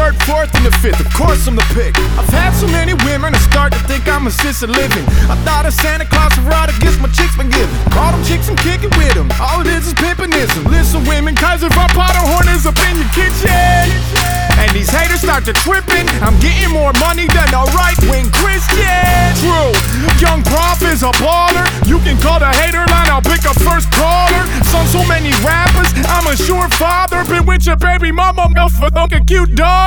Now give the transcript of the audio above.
third, fourth, and the fifth. Of course I'm the pick. I've had so many women I start to think I'm assisted living. I thought of Santa Claus a ride, I guess my chicks been given. All them chicks I'm kicking with them. All it is pimpinism. Listen, women, Kaiser von Paderborn is up in your kitchen. And these haters start to tripping. I'm getting more money than a right-wing Christian. True, young prof is a baller. You can call the hater line, I'll pick up first caller. Son, so many rappers, I'm a sure father. Been with your baby mama, for a cute dog.